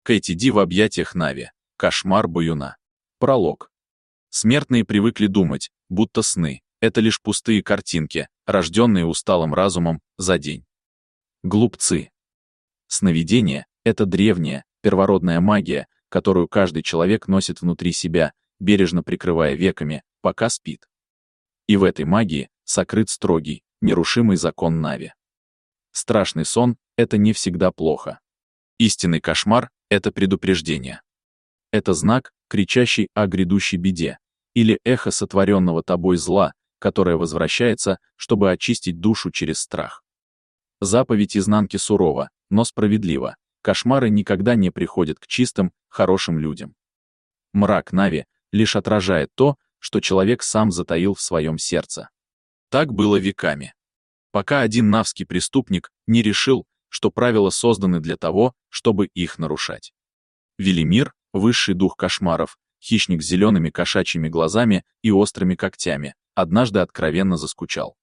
Кэти Ди в объятиях Нави. Кошмар Баюна. Пролог. Смертные привыкли думать, будто сны — это лишь пустые картинки, рожденные усталым разумом за день. Глупцы. Сновидение — это древняя, первородная магия, которую каждый человек носит внутри себя, бережно прикрывая веками, пока спит. И в этой магии сокрыт строгий, нерушимый закон Нави. Страшный сон — это не всегда плохо. Истинный кошмар — это предупреждение. Это знак, кричащий о грядущей беде, или эхо сотворенного тобой зла, которое возвращается, чтобы очистить душу через страх. Заповедь изнанки сурова, но справедлива. Кошмары никогда не приходят к чистым, хорошим людям. Мрак Нави лишь отражает то, что человек сам затаил в своем сердце. Так было веками. Пока один навский преступник не решил, что правила созданы для того, чтобы их нарушать. Велимир, высший дух кошмаров, хищник с зелеными кошачьими глазами и острыми когтями, однажды откровенно заскучал.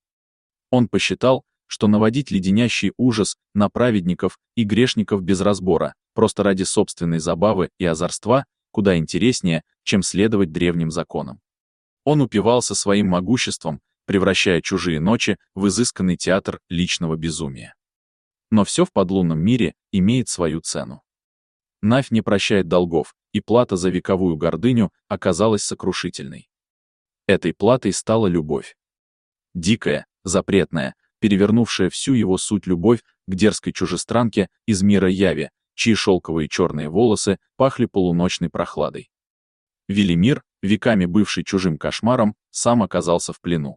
Он посчитал, что наводить леденящий ужас на праведников и грешников без разбора, просто ради собственной забавы и озорства, куда интереснее, чем следовать древним законам. Он упивался своим могуществом, превращая чужие ночи в изысканный театр личного безумия. Но все в подлунном мире имеет свою цену. Навь не прощает долгов, и плата за вековую гордыню оказалась сокрушительной. Этой платой стала любовь. Дикая, запретная, перевернувшая всю его суть любовь к дерзкой чужестранке из мира Яви, чьи шелковые черные волосы пахли полуночной прохладой. Велимир, веками бывший чужим кошмаром, сам оказался в плену.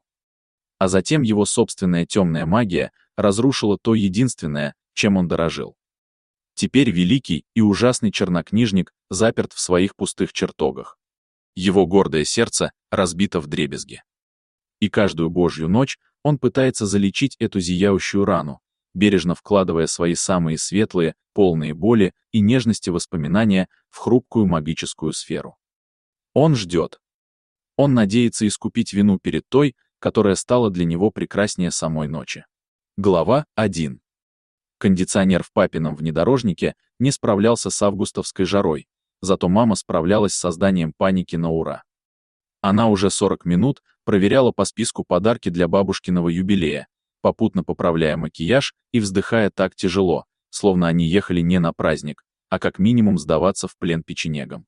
А затем его собственная темная магия разрушила то единственное, чем он дорожил. Теперь великий и ужасный чернокнижник заперт в своих пустых чертогах. Его гордое сердце разбито вдребезги. И каждую божью ночь он пытается залечить эту зияющую рану, бережно вкладывая свои самые светлые, полные боли и нежности воспоминания в хрупкую магическую сферу. Он ждет. Он надеется искупить вину перед той, которая стала для него прекраснее самой ночи. Глава 1. Кондиционер в папином внедорожнике не справлялся с августовской жарой, зато мама справлялась с созданием паники на ура. Она уже 40 минут проверяла по списку подарки для бабушкиного юбилея, попутно поправляя макияж и вздыхая так тяжело, словно они ехали не на праздник, а как минимум сдаваться в плен печенегам.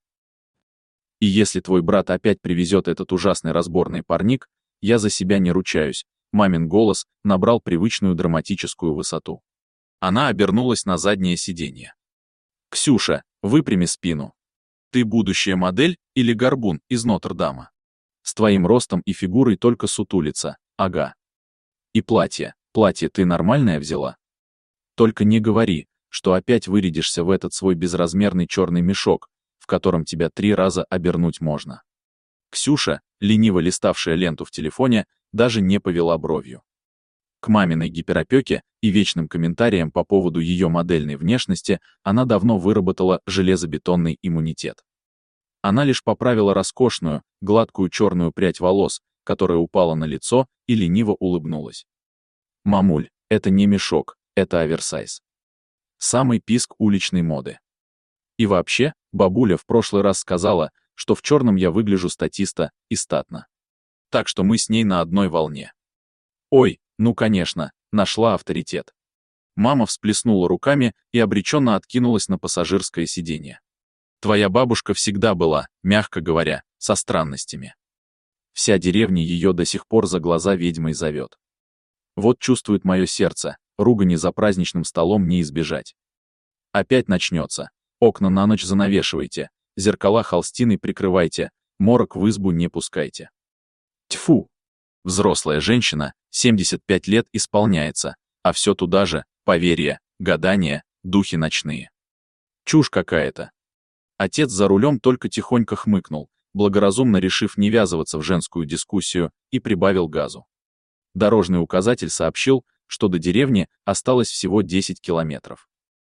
И если твой брат опять привезет этот ужасный разборный парник, я за себя не ручаюсь, мамин голос набрал привычную драматическую высоту. Она обернулась на заднее сиденье. «Ксюша, выпрями спину. Ты будущая модель или горбун из Нотр-Дама? С твоим ростом и фигурой только сутулица, ага. И платье ты нормальное взяла? Только не говори, что опять вырядишься в этот свой безразмерный черный мешок, в котором тебя 3 раза обернуть можно». Ксюша, лениво листавшая ленту в телефоне, даже не повела бровью. К маминой гиперопеке и вечным комментариям по поводу ее модельной внешности она давно выработала железобетонный иммунитет. Она лишь поправила роскошную, гладкую черную прядь волос, которая упала на лицо, и лениво улыбнулась. «Мамуль, это не мешок, это оверсайз. Самый писк уличной моды. И вообще, бабуля в прошлый раз сказала, что в черном я выгляжу статиста и статно. Так что мы с ней на одной волне». «Ой, ну конечно, нашла авторитет». Мама всплеснула руками и обреченно откинулась на пассажирское сиденье. «Твоя бабушка всегда была, мягко говоря, со странностями. Вся деревня ее до сих пор за глаза ведьмой зовет. Вот чувствует мое сердце, ругани за праздничным столом не избежать. Опять начнется. Окна на ночь занавешивайте, зеркала холстиной прикрывайте, морок в избу не пускайте». Тьфу! Взрослая женщина, 75 лет исполняется, а все туда же, поверье, гадания, духи ночные. Чушь какая-то. Отец за рулем только тихонько хмыкнул, благоразумно решив не ввязываться в женскую дискуссию, и прибавил газу. Дорожный указатель сообщил, что до деревни осталось всего 10 километров.